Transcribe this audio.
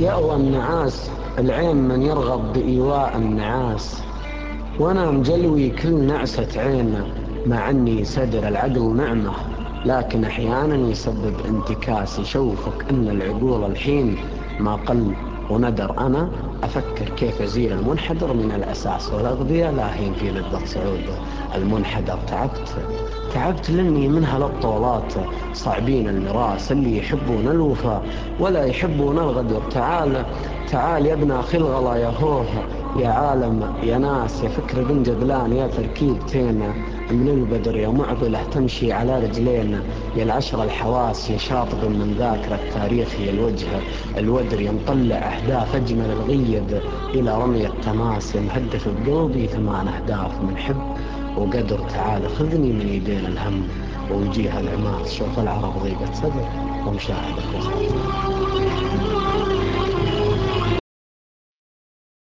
يأوى النعاس العين من يرغب بإيواء النعاس، وأنا مجلوي كل نعسة عينه، مع أني صدر العقل نعمة لكن أحيانا يسبب انتكاس. يشوفك أن العقول الحين ما قل وندر. أنا أفكر كيف أزيل المنحدر من الأساس، والأغبياء لاهين في لذة صعود المنحدر. تعبت لأني من هالطولات صعبين المراس، اللي يحبون الوفاء ولا يحبون الغدر. تعال يا ابن أخي الغلا يا هوه، يا عالم يا ناس، يا فكر بن جدلان، يا تركيبتين من البدر، يا معضلة تمشي على رجلين، يا العشر الحواس، يا شاطب من ذاكرة التاريخ، يا الوجه الودر، يا مطلع أهداف أجمل الغيد إلى رمي التماس، يا مهدف بقلبي 8 أهداف من حب وقدر. تعال خذني من يدين الهم ووجيه العماس، شوف العرب ضيقة صدر ومشاهدك وسط.